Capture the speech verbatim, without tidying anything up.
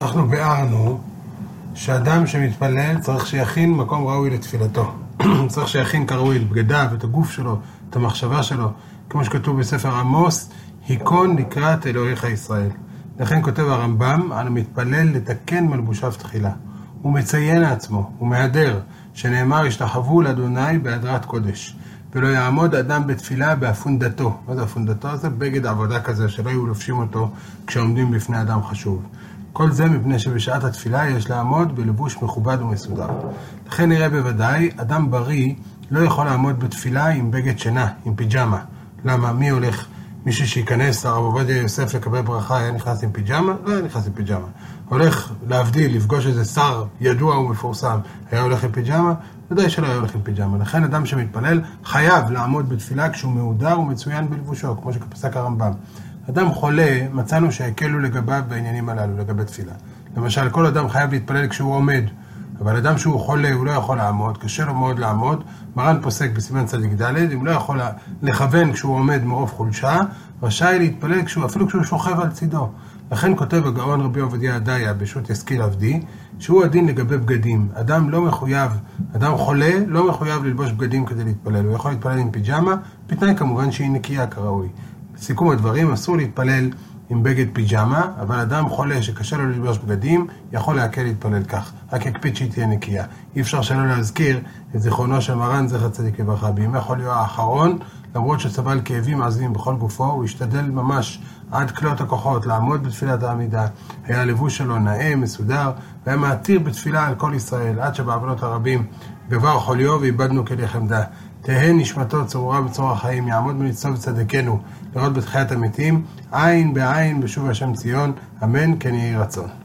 אנחנו ביארנו שאדם שמתפלל צריך שיכין מקום ראוי לתפילתו. צריך שיכין כראוי את בגדיו, את הגוף שלו, את המחשבה שלו. כמו שכתוב בספר עמוס, היכון לקראת אלוהיך ישראל. לכן כותב הרמב"ם, על המתפלל לתקן מלבושיו תחילה. הוא מציין לעצמו, הוא מהדר, שנאמר ישתחוו לאדוני בהדרת קודש. ולא יעמוד אדם בתפילה באפונדתו. מה זה אפונדתו? זה בגד עבודה כזה, שלא יהיו לובשים אותו כשעומדים בפני אדם חשוב. כל זה מפני שבשעת התפילה יש לעמוד בלבוש מכובד ומסודר. לכן נראה בוודאי, אדם בריא לא יכול לעמוד בתפילה עם בגד שינה, עם פיג'מה. למה? מי הולך? מישהו שייכנס לרב עובדיה יוסף לקבל ברכה היה נכנס עם פיג'מה? לא היה נכנס עם פיג'מה. הולך להבדיל, לפגוש איזה שר ידוע ומפורסם, היה הולך עם פיג'מה? ודאי שלא היה הולך עם פיג'מה. לכן אדם שמתפלל חייב לעמוד בתפילה כשהוא מהודר ומצוין בלבושו, כמו שפסק הרמב"ם. אדם חולה, מצאנו שהקלו לגביו בעניינים הללו, לגבי תפילה. למשל, כל אדם חייב להתפלל כשהוא עומד, אבל אדם שהוא חולה, הוא לא יכול לעמוד, קשה לו מאוד לעמוד. מרן פוסק בסימן צדיק ד', אם הוא לא יכול לכוון כשהוא עומד מרוב חולשה, רשאי להתפלל כשהוא, אפילו כשהוא שוכב על צידו. לכן כותב הגאון רבי עובדיה ידעיה בשו"ת ישכיל עבדי, שהוא הדין לגבי בגדים. אדם לא מחויב, אדם חולה לא מחויב ללבוש בגדים כדי להתפלל. הוא יכול להתפלל עם פיג'מה, בתנאי כמובן שהיא נקייה כראוי. בסיכום הדברים, אסור להתפלל עם בגד פיג'מה, אבל אדם חולה שקשה לו ללבוש בגדים, יכול להקל להתפלל כך. רק יקפיד שהיא תהיה נקייה. אי אפשר שלא להזכיר את זיכרונו של מרן זכר צדיק לברכה. בימי חוליו האחרון, למרות שסבל כאבים עזים בכל גופו, הוא השתדל ממש עד כלות הכוחות לעמוד בתפילת העמידה. היה הלבוש שלו נאה, מסודר, והיה מעתיר בתפילה על כל ישראל, עד שבעוונות הרבים גבר חוליו ואיבדנו כלי חמדה. תהא נשמתו צרורה בצרור החיים, יעמוד בניצוב צדקנו, לראות בתחיית המתים, עין בעין בשוב השם ציון, אמן כן יהי רצון.